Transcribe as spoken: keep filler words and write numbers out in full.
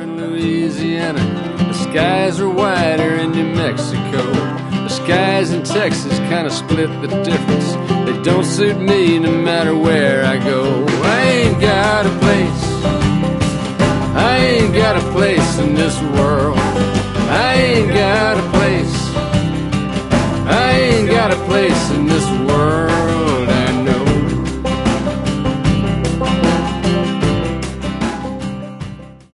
in Louisiana. The skies are whiter in New Mexico. The skies in Texas kind of split the difference. They don't suit me no matter where I go. I ain't got a place, I ain't got a place in this world. I ain't got a place, I ain't got a place in this world.